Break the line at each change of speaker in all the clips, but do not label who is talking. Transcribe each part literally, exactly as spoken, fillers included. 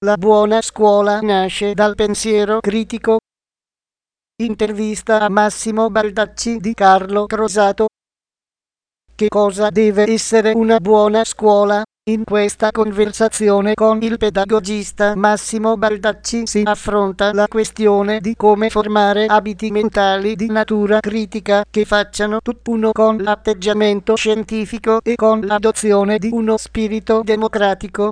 La buona scuola nasce dal pensiero critico. Intervista a Massimo Baldacci di Carlo Crosato. Che cosa deve essere una buona scuola? In questa conversazione con il pedagogista Massimo Baldacci si affronta la questione di come formare abiti mentali di natura critica che facciano tutt'uno con l'atteggiamento scientifico e con l'adozione di uno spirito democratico.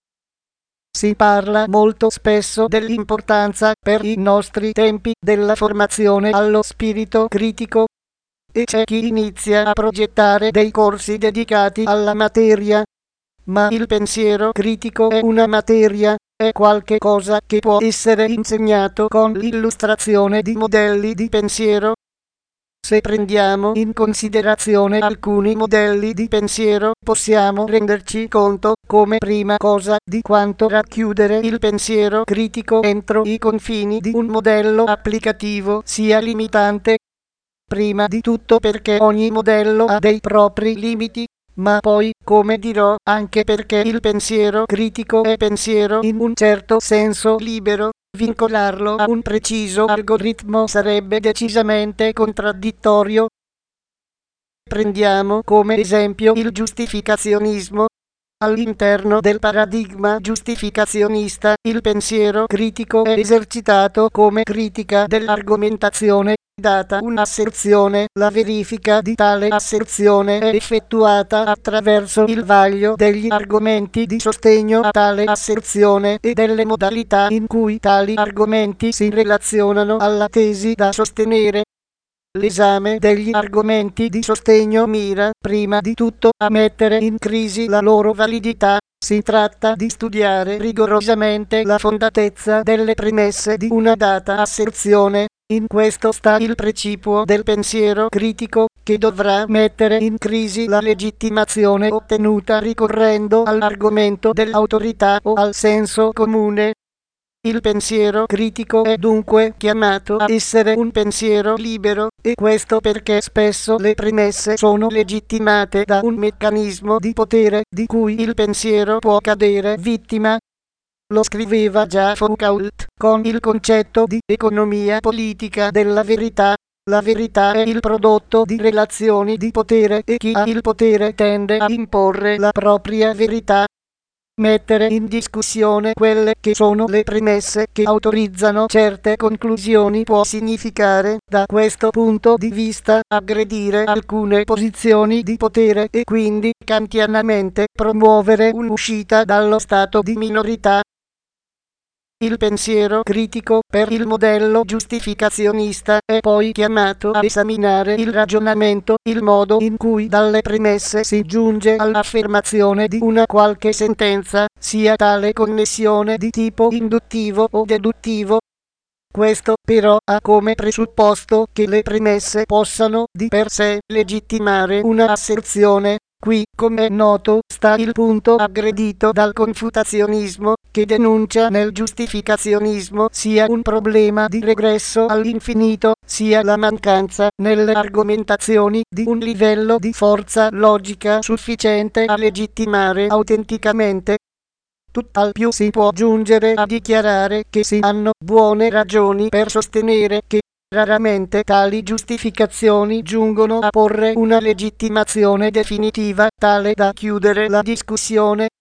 Si parla molto spesso dell'importanza per i nostri tempi della formazione allo spirito critico e c'è chi inizia a progettare dei corsi dedicati alla materia. Ma il pensiero critico è una materia, è qualche cosa che può essere insegnato con l'illustrazione di modelli di pensiero. Se prendiamo in considerazione alcuni modelli di pensiero, possiamo renderci conto, come prima cosa, di quanto racchiudere il pensiero critico entro i confini di un modello applicativo sia limitante. Prima di tutto perché ogni modello ha dei propri limiti, ma poi, come dirò, anche perché il pensiero critico è pensiero in un certo senso libero. Vincolarlo a un preciso algoritmo sarebbe decisamente contraddittorio. Prendiamo come esempio il giustificazionismo. All'interno del paradigma giustificazionista, il pensiero critico è esercitato come critica dell'argomentazione. Data un'asserzione, la verifica di tale asserzione è effettuata attraverso il vaglio degli argomenti di sostegno a tale asserzione e delle modalità in cui tali argomenti si relazionano alla tesi da sostenere. L'esame degli argomenti di sostegno mira, prima di tutto, a mettere in crisi la loro validità. Si tratta di studiare rigorosamente la fondatezza delle premesse di una data asserzione. In questo sta il precipuo del pensiero critico, che dovrà mettere in crisi la legittimazione ottenuta ricorrendo all'argomento dell'autorità o al senso comune. Il pensiero critico è dunque chiamato a essere un pensiero libero, e questo perché spesso le premesse sono legittimate da un meccanismo di potere di cui il pensiero può cadere vittima. Lo scriveva già Foucault con il concetto di economia politica della verità. La verità è il prodotto di relazioni di potere e chi ha il potere tende a imporre la propria verità. Mettere in discussione quelle che sono le premesse che autorizzano certe conclusioni può significare, da questo punto di vista, aggredire alcune posizioni di potere e quindi kantianamente promuovere un'uscita dallo stato di minorità. Il pensiero critico, per il modello giustificazionista, è poi chiamato a esaminare il ragionamento, il modo in cui dalle premesse si giunge all'affermazione di una qualche sentenza, sia tale connessione di tipo induttivo o deduttivo. Questo però ha come presupposto che le premesse possano di per sé legittimare una asserzione. Qui, come è noto, sta il punto aggredito dal confutazionismo, che denuncia nel giustificazionismo sia un problema di regresso all'infinito, sia la mancanza nelle argomentazioni di un livello di forza logica sufficiente a legittimare autenticamente. Tutt'al più si può giungere a dichiarare che si hanno buone ragioni per sostenere che raramente tali giustificazioni giungono a porre una legittimazione definitiva tale da chiudere la discussione.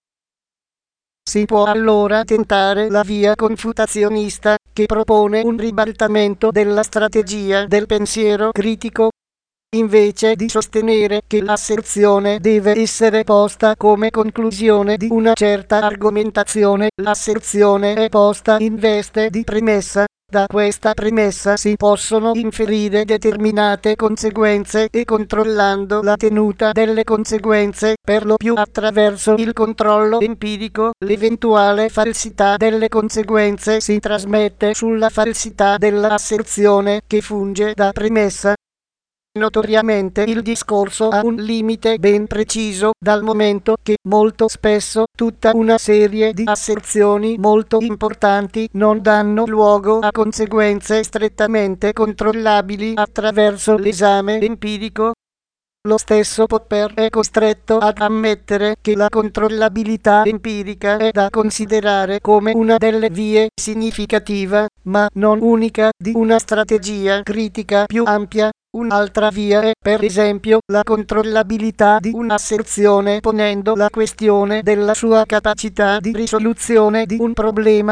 Si può allora tentare la via confutazionista, che propone un ribaltamento della strategia del pensiero critico. Invece di sostenere che l'asserzione deve essere posta come conclusione di una certa argomentazione, l'asserzione è posta in veste di premessa. Da questa premessa si possono inferire determinate conseguenze e controllando la tenuta delle conseguenze, per lo più attraverso il controllo empirico, l'eventuale falsità delle conseguenze si trasmette sulla falsità dell'asserzione che funge da premessa. Notoriamente il discorso ha un limite ben preciso, dal momento che molto spesso tutta una serie di asserzioni molto importanti non danno luogo a conseguenze strettamente controllabili attraverso l'esame empirico. Lo stesso Popper è costretto ad ammettere che la controllabilità empirica è da considerare come una delle vie significativa, ma non unica, di una strategia critica più ampia. Un'altra via è, per esempio, la controllabilità di un'asserzione ponendo la questione della sua capacità di risoluzione di un problema.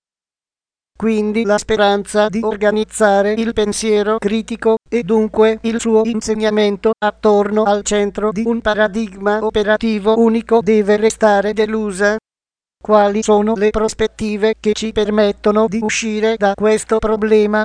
Quindi la speranza di organizzare il pensiero critico e dunque il suo insegnamento attorno al centro di un paradigma operativo unico deve restare delusa. Quali sono le prospettive che ci permettono di uscire da questo problema?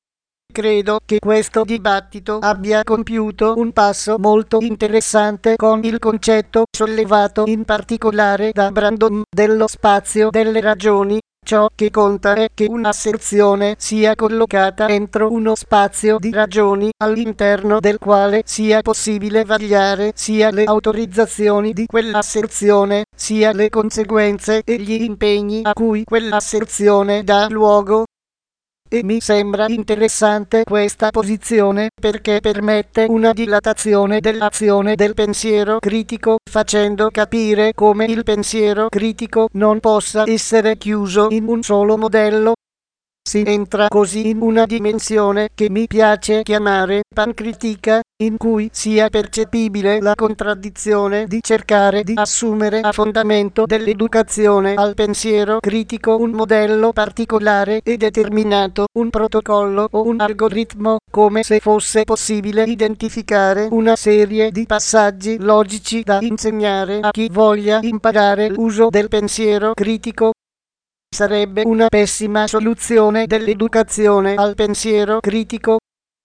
Credo che questo dibattito abbia compiuto un passo molto interessante con il concetto sollevato in particolare da Brandon dello spazio delle ragioni. Ciò che conta è che un'asserzione sia collocata entro uno spazio di ragioni all'interno del quale sia possibile vagliare sia le autorizzazioni di quell'asserzione, sia le conseguenze e gli impegni a cui quell'asserzione dà luogo. E mi sembra interessante questa posizione perché permette una dilatazione dell'azione del pensiero critico, facendo capire come il pensiero critico non possa essere chiuso in un solo modello. Si entra così in una dimensione che mi piace chiamare pancritica, in cui sia percepibile la contraddizione di cercare di assumere a fondamento dell'educazione al pensiero critico un modello particolare e determinato, un protocollo o un algoritmo, come se fosse possibile identificare una serie di passaggi logici da insegnare a chi voglia imparare l'uso del pensiero critico. Sarebbe una pessima soluzione dell'educazione al pensiero critico.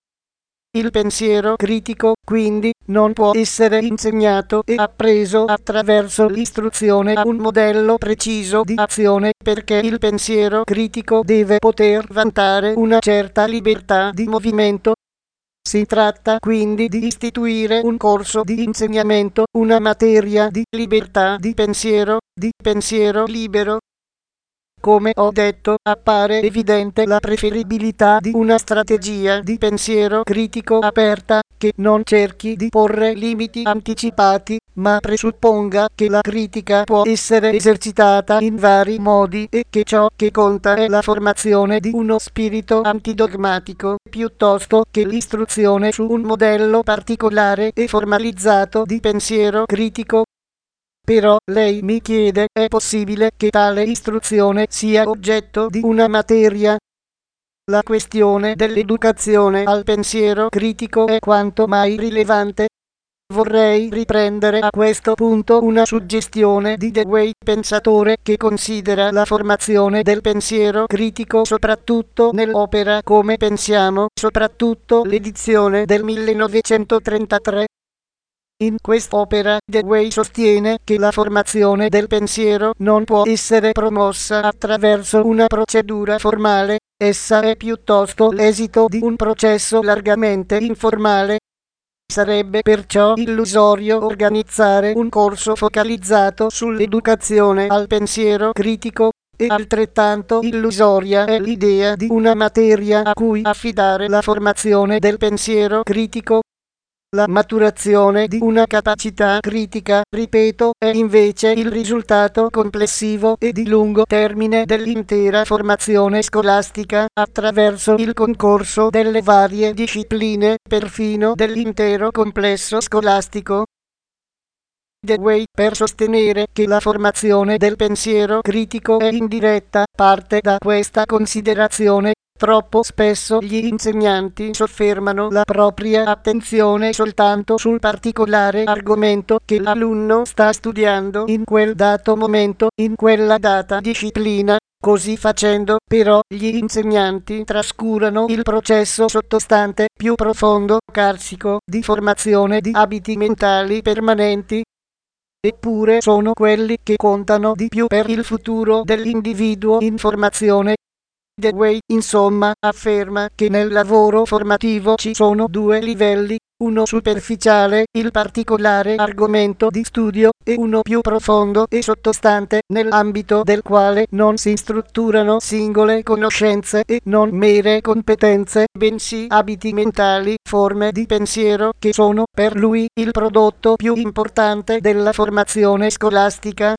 Il pensiero critico, quindi, non può essere insegnato e appreso attraverso l'istruzione a un modello preciso di azione, perché il pensiero critico deve poter vantare una certa libertà di movimento. Si tratta quindi di istituire un corso di insegnamento, una materia di libertà di pensiero, di pensiero libero. Come ho detto, appare evidente la preferibilità di una strategia di pensiero critico aperta, che non cerchi di porre limiti anticipati, ma presupponga che la critica può essere esercitata in vari modi e che ciò che conta è la formazione di uno spirito antidogmatico, piuttosto che l'istruzione su un modello particolare e formalizzato di pensiero critico. Però lei mi chiede, è possibile che tale istruzione sia oggetto di una materia? La questione dell'educazione al pensiero critico è quanto mai rilevante. Vorrei riprendere a questo punto una suggestione di Dewey, pensatore che considera la formazione del pensiero critico soprattutto nell'opera Come pensiamo, soprattutto l'edizione del millenovecentotrentatré. In quest'opera Dewey sostiene che la formazione del pensiero non può essere promossa attraverso una procedura formale, essa è piuttosto l'esito di un processo largamente informale. Sarebbe perciò illusorio organizzare un corso focalizzato sull'educazione al pensiero critico, e altrettanto illusoria è l'idea di una materia a cui affidare la formazione del pensiero critico. La maturazione di una capacità critica, ripeto, è invece il risultato complessivo e di lungo termine dell'intera formazione scolastica, attraverso il concorso delle varie discipline, perfino dell'intero complesso scolastico. Dewey, per sostenere che la formazione del pensiero critico è indiretta, parte da questa considerazione. Troppo spesso gli insegnanti soffermano la propria attenzione soltanto sul particolare argomento che l'alunno sta studiando in quel dato momento, in quella data disciplina. Così facendo, però, gli insegnanti trascurano il processo sottostante, più profondo, carsico, di formazione di abiti mentali permanenti. Eppure sono quelli che contano di più per il futuro dell'individuo in formazione. Dewey, insomma, afferma che nel lavoro formativo ci sono due livelli, uno superficiale, il particolare argomento di studio, e uno più profondo e sottostante, nell'ambito del quale non si strutturano singole conoscenze e non mere competenze, bensì abiti mentali, forme di pensiero che sono per lui il prodotto più importante della formazione scolastica.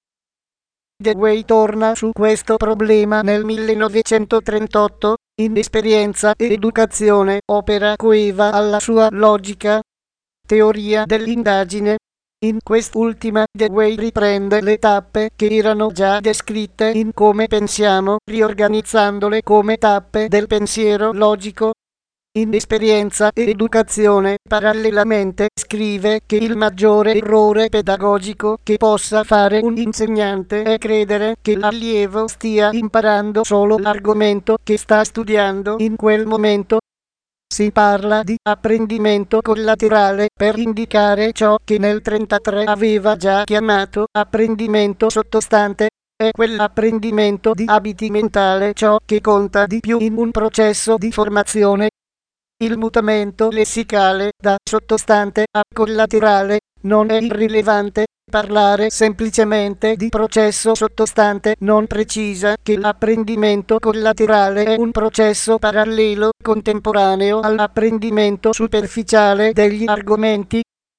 Dewey torna su questo problema nel millenovecentotrentotto, in Esperienza e Educazione, opera coeva alla sua logica teoria dell'indagine. In quest'ultima Dewey riprende le tappe che erano già descritte in Come pensiamo, riorganizzandole come tappe del pensiero logico. In Esperienza e Educazione, parallelamente, scrive che il maggiore errore pedagogico che possa fare un insegnante è credere che l'allievo stia imparando solo l'argomento che sta studiando in quel momento. Si parla di apprendimento collaterale per indicare ciò che nel trentatré aveva già chiamato apprendimento sottostante. È quell'apprendimento di abiti mentale ciò che conta di più in un processo di formazione. Il mutamento lessicale da sottostante a collaterale non è irrilevante. Parlare semplicemente di processo sottostante non precisa che l'apprendimento collaterale è un processo parallelo contemporaneo all'apprendimento superficiale degli argomenti.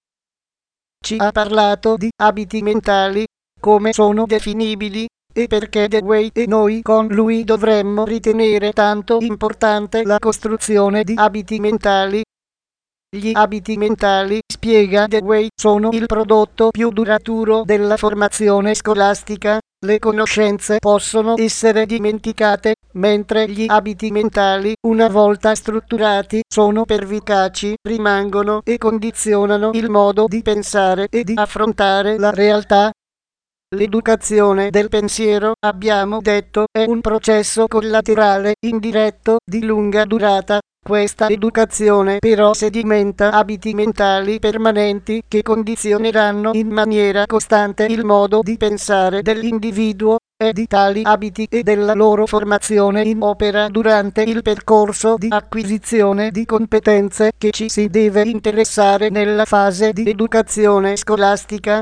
Ci ha parlato di abiti mentali, come sono definibili, e perché Dewey e noi con lui dovremmo ritenere tanto importante la costruzione di abiti mentali. Gli abiti mentali, spiega Dewey, sono il prodotto più duraturo della formazione scolastica. Le conoscenze possono essere dimenticate, mentre gli abiti mentali, una volta strutturati, sono pervicaci, rimangono e condizionano il modo di pensare e di affrontare la realtà. L'educazione del pensiero, abbiamo detto, è un processo collaterale, indiretto, di lunga durata. Questa educazione però sedimenta abiti mentali permanenti che condizioneranno in maniera costante il modo di pensare dell'individuo, e di tali abiti e della loro formazione in opera durante il percorso di acquisizione di competenze che ci si deve interessare nella fase di educazione scolastica.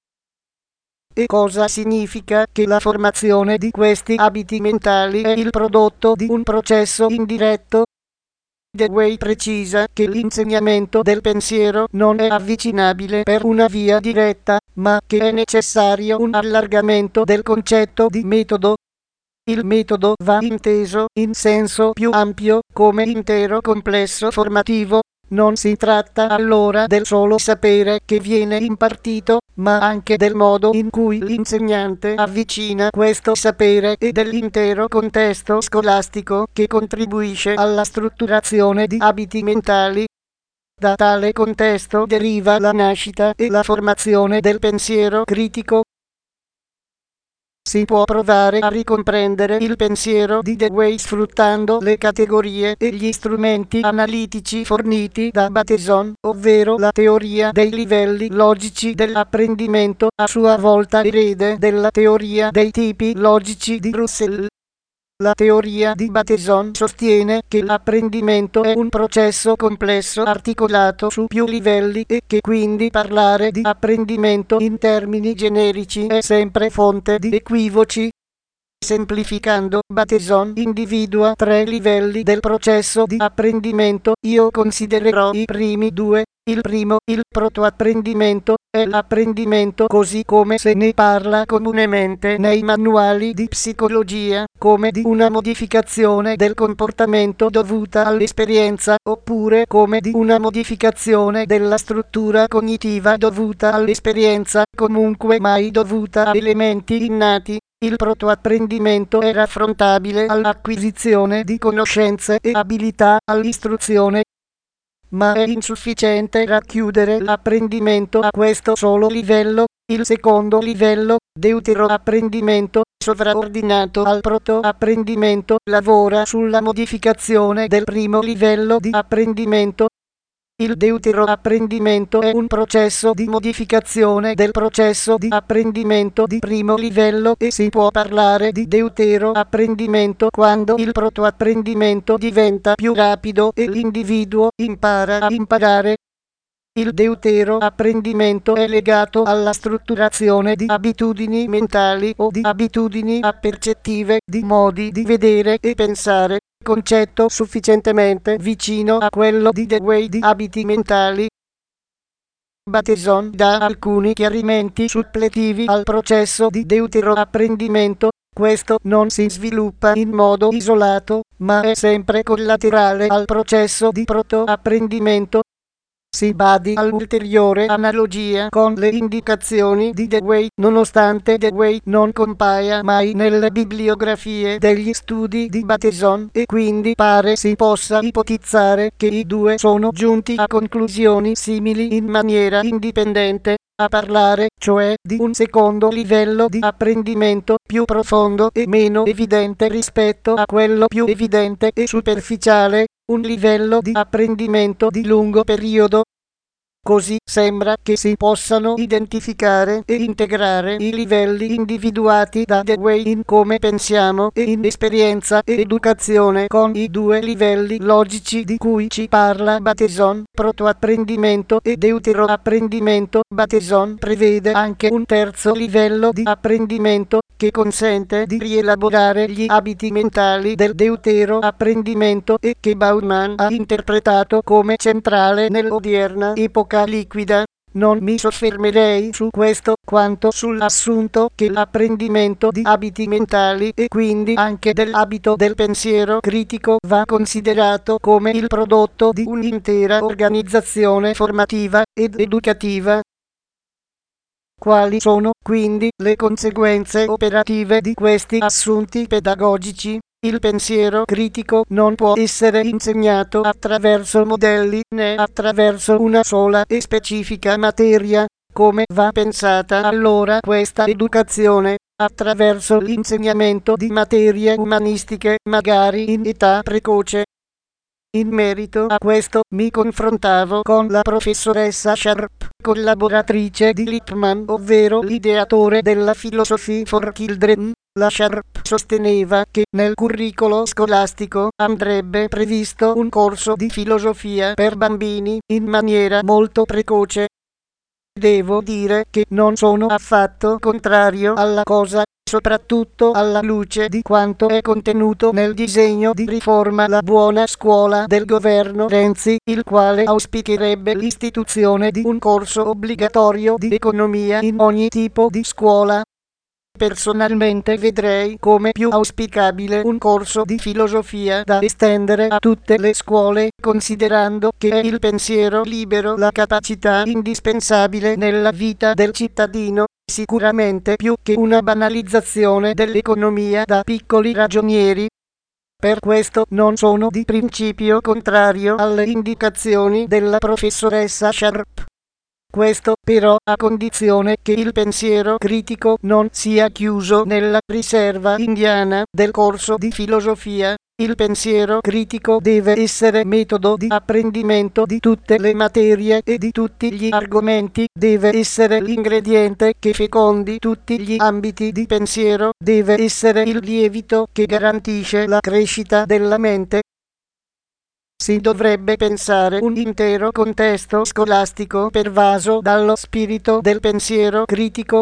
E cosa significa che la formazione di questi abiti mentali è il prodotto di un processo indiretto? Dewey precisa che l'insegnamento del pensiero non è avvicinabile per una via diretta, ma che è necessario un allargamento del concetto di metodo. Il metodo va inteso in senso più ampio come intero complesso formativo. Non si tratta allora del solo sapere che viene impartito, ma anche del modo in cui l'insegnante avvicina questo sapere e dell'intero contesto scolastico che contribuisce alla strutturazione di abiti mentali. Da tale contesto deriva la nascita e la formazione del pensiero critico. Si può provare a ricomprendere il pensiero di Dewey sfruttando le categorie e gli strumenti analitici forniti da Bateson, ovvero la teoria dei livelli logici dell'apprendimento, a sua volta erede della teoria dei tipi logici di Russell. La teoria di Bateson sostiene che l'apprendimento è un processo complesso articolato su più livelli e che quindi parlare di apprendimento in termini generici è sempre fonte di equivoci. Semplificando, Bateson individua tre livelli del processo di apprendimento. Io considererò i primi due. Il primo, il protoapprendimento, è l'apprendimento così come se ne parla comunemente nei manuali di psicologia, come di una modificazione del comportamento dovuta all'esperienza, oppure come di una modificazione della struttura cognitiva dovuta all'esperienza, comunque mai dovuta a elementi innati. Il protoapprendimento è raffrontabile all'acquisizione di conoscenze e abilità, all'istruzione, ma è insufficiente racchiudere l'apprendimento a questo solo livello. Il secondo livello, deuteroapprendimento, sovraordinato al protoapprendimento, lavora sulla modificazione del primo livello di apprendimento. Il deuteroapprendimento è un processo di modificazione del processo di apprendimento di primo livello e si può parlare di deuteroapprendimento quando il protoapprendimento diventa più rapido e l'individuo impara a imparare. Il deutero apprendimento è legato alla strutturazione di abitudini mentali o di abitudini appercettive, di modi di vedere e pensare, concetto sufficientemente vicino a quello di Dewey di abiti mentali. Bateson dà alcuni chiarimenti suppletivi al processo di deutero apprendimento. Questo non si sviluppa in modo isolato, ma è sempre collaterale al processo di proto-apprendimento. Si badi all'ulteriore analogia con le indicazioni di Dewey, nonostante Dewey non compaia mai nelle bibliografie degli studi di Bateson e quindi pare si possa ipotizzare che i due sono giunti a conclusioni simili in maniera indipendente, a parlare cioè di un secondo livello di apprendimento più profondo e meno evidente rispetto a quello più evidente e superficiale, un livello di apprendimento di lungo periodo. Così sembra che si possano identificare e integrare i livelli individuati da Dewey in come pensiamo e in esperienza e educazione con i due livelli logici di cui ci parla Bateson, protoapprendimento e deuteroapprendimento. Bateson prevede anche un terzo livello di apprendimento che consente di rielaborare gli abiti mentali del deutero apprendimento e che Bauman ha interpretato come centrale nell'odierna epoca liquida. Non mi soffermerei su questo quanto sull'assunto che l'apprendimento di abiti mentali e quindi anche dell'abito del pensiero critico va considerato come il prodotto di un'intera organizzazione formativa ed educativa. Quali sono, quindi, le conseguenze operative di questi assunti pedagogici? Il pensiero critico non può essere insegnato attraverso modelli né attraverso una sola e specifica materia. Come va pensata allora questa educazione? Attraverso l'insegnamento di materie umanistiche, magari in età precoce. In merito a questo mi confrontavo con la professoressa Sharp, collaboratrice di Lippmann, ovvero l'ideatore della Philosophy for Children. La Sharp sosteneva che nel curricolo scolastico andrebbe previsto un corso di filosofia per bambini in maniera molto precoce. Devo dire che non sono affatto contrario alla cosa, soprattutto alla luce di quanto è contenuto nel disegno di riforma La buona scuola del governo Renzi, il quale auspicherebbe l'istituzione di un corso obbligatorio di economia in ogni tipo di scuola. Personalmente vedrei come più auspicabile un corso di filosofia da estendere a tutte le scuole, considerando che è il pensiero libero la capacità indispensabile nella vita del cittadino, sicuramente più che una banalizzazione dell'economia da piccoli ragionieri. Per questo non sono di principio contrario alle indicazioni della professoressa Sharp. Questo però a condizione che il pensiero critico non sia chiuso nella riserva indiana del corso di filosofia. Il pensiero critico deve essere metodo di apprendimento di tutte le materie e di tutti gli argomenti, deve essere l'ingrediente che fecondi tutti gli ambiti di pensiero, deve essere il lievito che garantisce la crescita della mente. Si dovrebbe pensare un intero contesto scolastico pervaso dallo spirito del pensiero critico.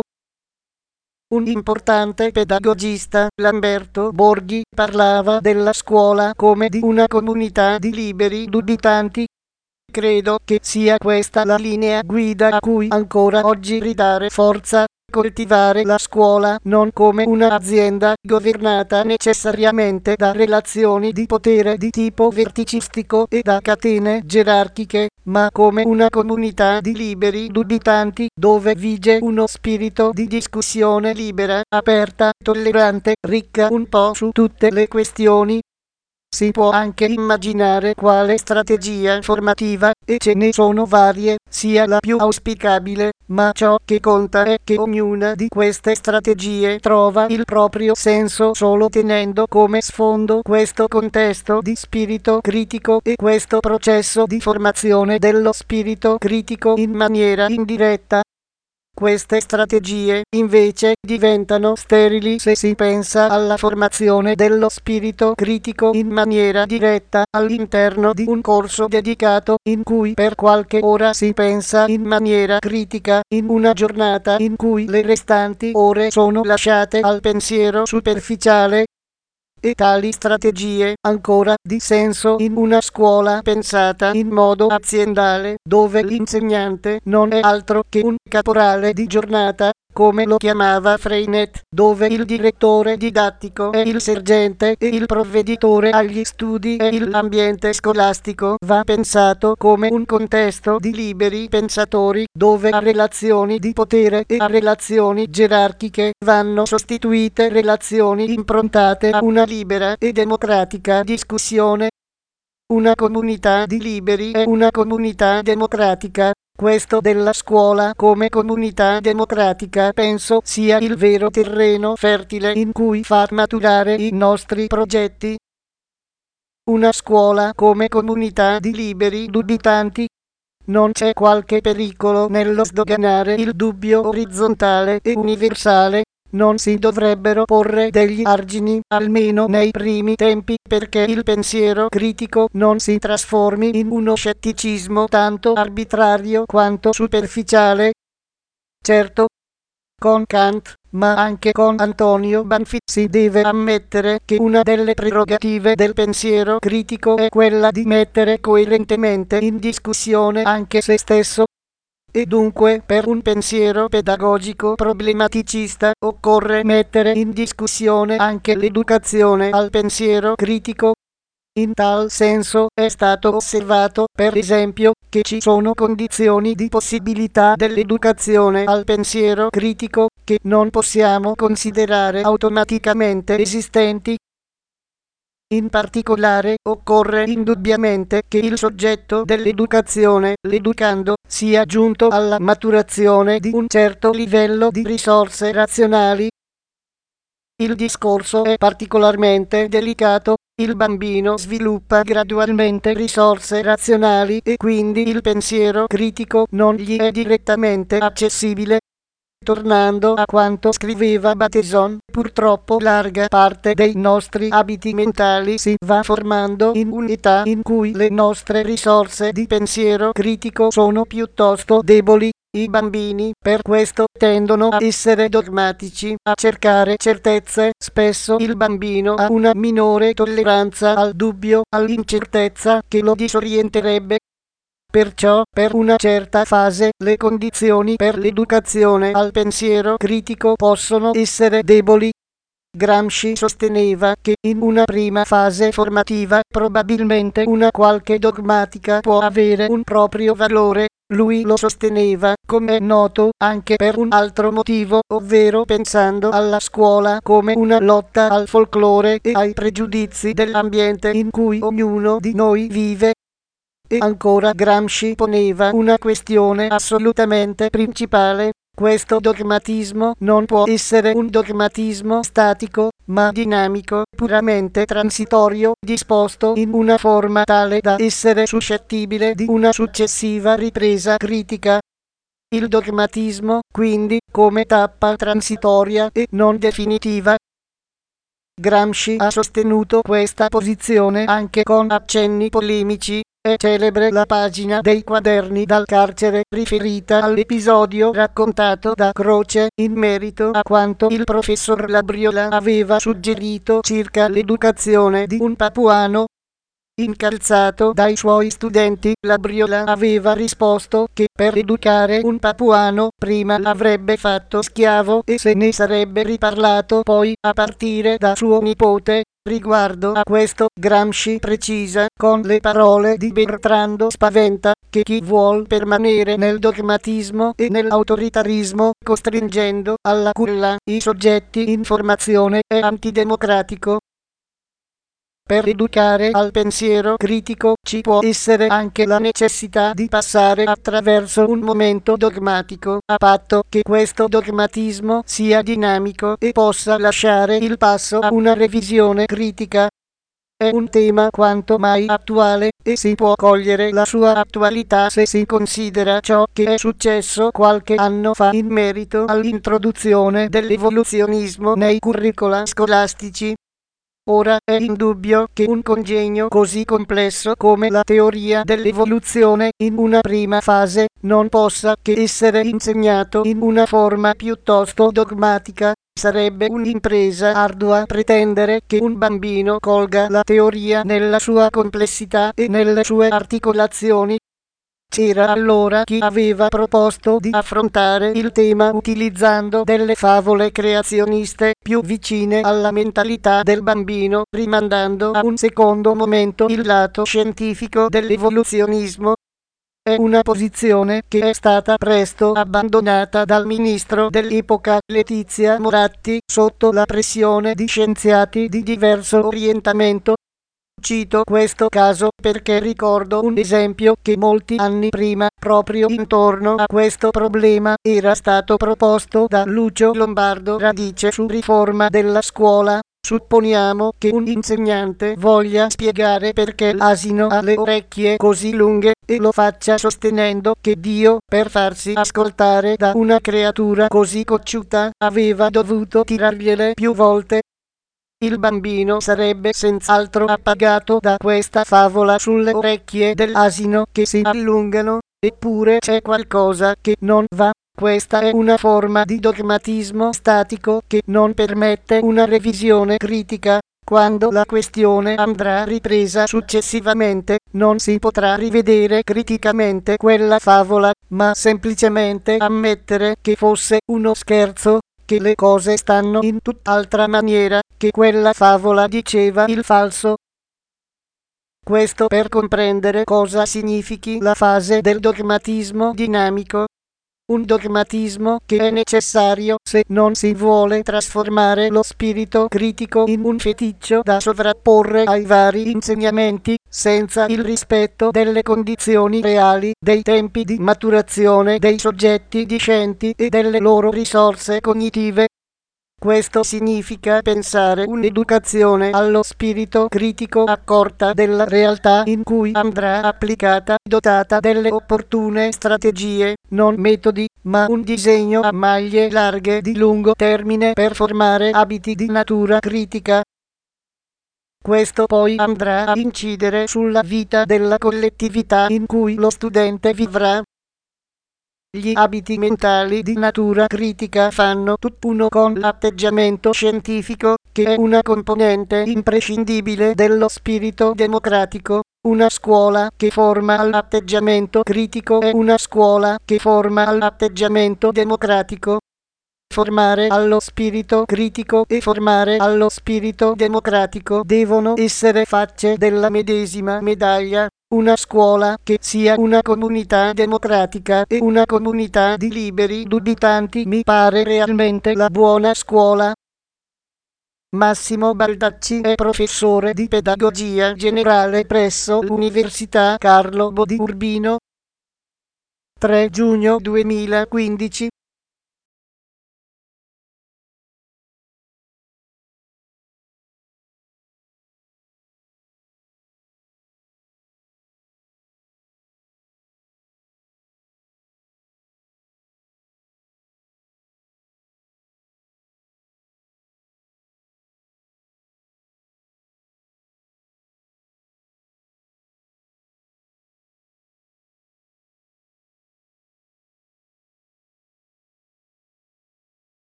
Un importante pedagogista, Lamberto Borghi, parlava della scuola come di una comunità di liberi dubitanti. Credo che sia questa la linea guida a cui ancora oggi ridare forza. Coltivare la scuola non come un'azienda governata necessariamente da relazioni di potere di tipo verticistico e da catene gerarchiche, ma come una comunità di liberi dubitanti dove vige uno spirito di discussione libera, aperta, tollerante, ricca un po' su tutte le questioni. Si può anche immaginare quale strategia formativa, e ce ne sono varie, sia la più auspicabile, ma ciò che conta è che ognuna di queste strategie trova il proprio senso solo tenendo come sfondo questo contesto di spirito critico e questo processo di formazione dello spirito critico in maniera indiretta. Queste strategie, invece, diventano sterili se si pensa alla formazione dello spirito critico in maniera diretta all'interno di un corso dedicato in cui per qualche ora si pensa in maniera critica, in una giornata in cui le restanti ore sono lasciate al pensiero superficiale. E tali strategie, ancora di senso in una scuola pensata in modo aziendale, dove l'insegnante non è altro che un caporale di giornata, come lo chiamava Freinet, dove il direttore didattico è il sergente e il provveditore agli studi e l'ambiente scolastico va pensato come un contesto di liberi pensatori, dove a relazioni di potere e a relazioni gerarchiche vanno sostituite relazioni improntate a una libera e democratica discussione. Una comunità di liberi è una comunità democratica. Questo della scuola come comunità democratica penso sia il vero terreno fertile in cui far maturare i nostri progetti. Una scuola come comunità di liberi dubitanti. Non c'è qualche pericolo nello sdoganare il dubbio orizzontale e universale. Non si dovrebbero porre degli argini, almeno nei primi tempi, perché il pensiero critico non si trasformi in uno scetticismo tanto arbitrario quanto superficiale. Certo, con Kant, ma anche con Antonio Banfi si deve ammettere che una delle prerogative del pensiero critico è quella di mettere coerentemente in discussione anche se stesso. E dunque per un pensiero pedagogico problematicista occorre mettere in discussione anche l'educazione al pensiero critico. In tal senso è stato osservato, per esempio, che ci sono condizioni di possibilità dell'educazione al pensiero critico che non possiamo considerare automaticamente esistenti. In particolare, occorre indubbiamente che il soggetto dell'educazione, l'educando, sia giunto alla maturazione di un certo livello di risorse razionali. Il discorso è particolarmente delicato. Il bambino sviluppa gradualmente risorse razionali e quindi il pensiero critico non gli è direttamente accessibile. Tornando a quanto scriveva Bateson, purtroppo larga parte dei nostri abiti mentali si va formando in un'età in cui le nostre risorse di pensiero critico sono piuttosto deboli. I bambini, per questo, tendono a essere dogmatici, a cercare certezze. Spesso il bambino ha una minore tolleranza al dubbio, all'incertezza, che lo disorienterebbe. Perciò, per una certa fase, le condizioni per l'educazione al pensiero critico possono essere deboli. Gramsci sosteneva che in una prima fase formativa probabilmente una qualche dogmatica può avere un proprio valore. Lui lo sosteneva, come è noto, anche per un altro motivo, ovvero pensando alla scuola come una lotta al folklore e ai pregiudizi dell'ambiente in cui ognuno di noi vive. E ancora Gramsci poneva una questione assolutamente principale. Questo dogmatismo non può essere un dogmatismo statico, ma dinamico, puramente transitorio, disposto in una forma tale da essere suscettibile di una successiva ripresa critica. Il dogmatismo, quindi, come tappa transitoria e non definitiva. Gramsci ha sostenuto questa posizione anche con accenni polemici. È celebre la pagina dei quaderni dal carcere riferita all'episodio raccontato da Croce in merito a quanto il professor Labriola aveva suggerito circa l'educazione di un papuano. Incalzato dai suoi studenti, Labriola aveva risposto che per educare un papuano prima l'avrebbe fatto schiavo e se ne sarebbe riparlato poi a partire da suo nipote. Riguardo a questo, Gramsci precisa con le parole di Bertrando Spaventa che chi vuol permanere nel dogmatismo e nell'autoritarismo, costringendo alla culla i soggetti in formazione, è antidemocratico. Per educare al pensiero critico ci può essere anche la necessità di passare attraverso un momento dogmatico, a patto che questo dogmatismo sia dinamico e possa lasciare il passo a una revisione critica. è un tema quanto mai attuale e si può cogliere la sua attualità se si considera ciò che è successo qualche anno fa in merito all'introduzione dell'evoluzionismo nei curricula scolastici. Ora è indubbio che un congegno così complesso come la teoria dell'evoluzione in una prima fase non possa che essere insegnato in una forma piuttosto dogmatica. Sarebbe un'impresa ardua pretendere che un bambino colga la teoria nella sua complessità e nelle sue articolazioni. C'era allora chi aveva proposto di affrontare il tema utilizzando delle favole creazioniste più vicine alla mentalità del bambino, rimandando a un secondo momento il lato scientifico dell'evoluzionismo. È una posizione che è stata presto abbandonata dal ministro dell'epoca Letizia Moratti sotto la pressione di scienziati di diverso orientamento. Cito questo caso perché ricordo un esempio che molti anni prima, proprio intorno a questo problema, era stato proposto da Lucio Lombardo Radice su riforma della scuola. Supponiamo che un insegnante voglia spiegare perché l'asino ha le orecchie così lunghe e lo faccia sostenendo che Dio, per farsi ascoltare da una creatura così cocciuta, aveva dovuto tirargliele più volte. Il bambino sarebbe senz'altro appagato da questa favola sulle orecchie dell'asino che si allungano, eppure c'è qualcosa che non va. Questa è una forma di dogmatismo statico che non permette una revisione critica. Quando la questione andrà ripresa successivamente, non si potrà rivedere criticamente quella favola, ma semplicemente ammettere che fosse uno scherzo, che le cose stanno in tutt'altra maniera, che quella favola diceva il falso. Questo per comprendere cosa significhi la fase del dogmatismo dinamico. Un dogmatismo che è necessario se non si vuole trasformare lo spirito critico in un feticcio da sovrapporre ai vari insegnamenti, senza il rispetto delle condizioni reali, dei tempi di maturazione dei soggetti discenti e delle loro risorse cognitive. Questo significa pensare un'educazione allo spirito critico accorta della realtà in cui andrà applicata, dotata delle opportune strategie, non metodi, ma un disegno a maglie larghe di lungo termine per formare abiti di natura critica. Questo poi andrà a incidere sulla vita della collettività in cui lo studente vivrà. Gli abiti mentali di natura critica fanno tutt'uno con l'atteggiamento scientifico, che è una componente imprescindibile dello spirito democratico. Una scuola che forma all'atteggiamento critico è una scuola che forma all'atteggiamento democratico. Formare allo spirito critico e formare allo spirito democratico devono essere facce della medesima medaglia. Una scuola che sia una comunità democratica e una comunità di liberi dubitanti mi pare realmente la buona scuola. Massimo Baldacci è professore di pedagogia generale presso l'Università Carlo Bo di Urbino. tre giugno duemilaquindici